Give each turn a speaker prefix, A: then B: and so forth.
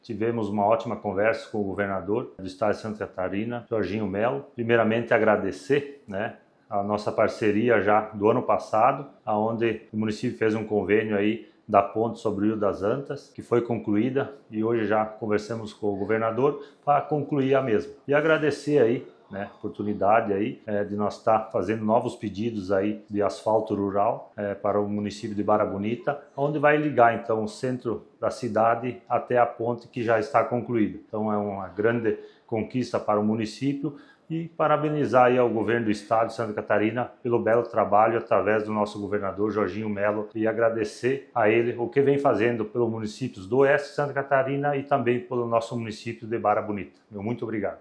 A: Tivemos uma ótima conversa com o governador do estado de Santa Catarina, Jorginho Melo. Primeiramente agradecer, a nossa parceria já do ano passado, onde o município fez um convênio aí da ponte sobre o Rio das Antas, que foi concluída, e hoje já conversamos com o governador para concluir a mesma. E agradecer aí a oportunidade aí de nós estar fazendo novos pedidos aí de asfalto rural para o município de Barra Bonita, onde vai ligar então o centro da cidade até a ponte que já está concluída. Então é uma grande conquista para o município e parabenizar aí ao governo do estado de Santa Catarina pelo belo trabalho através do nosso governador Jorginho Melo e agradecer a ele o que vem fazendo pelos municípios do oeste de Santa Catarina e também pelo nosso município de Barra Bonita. Muito obrigado.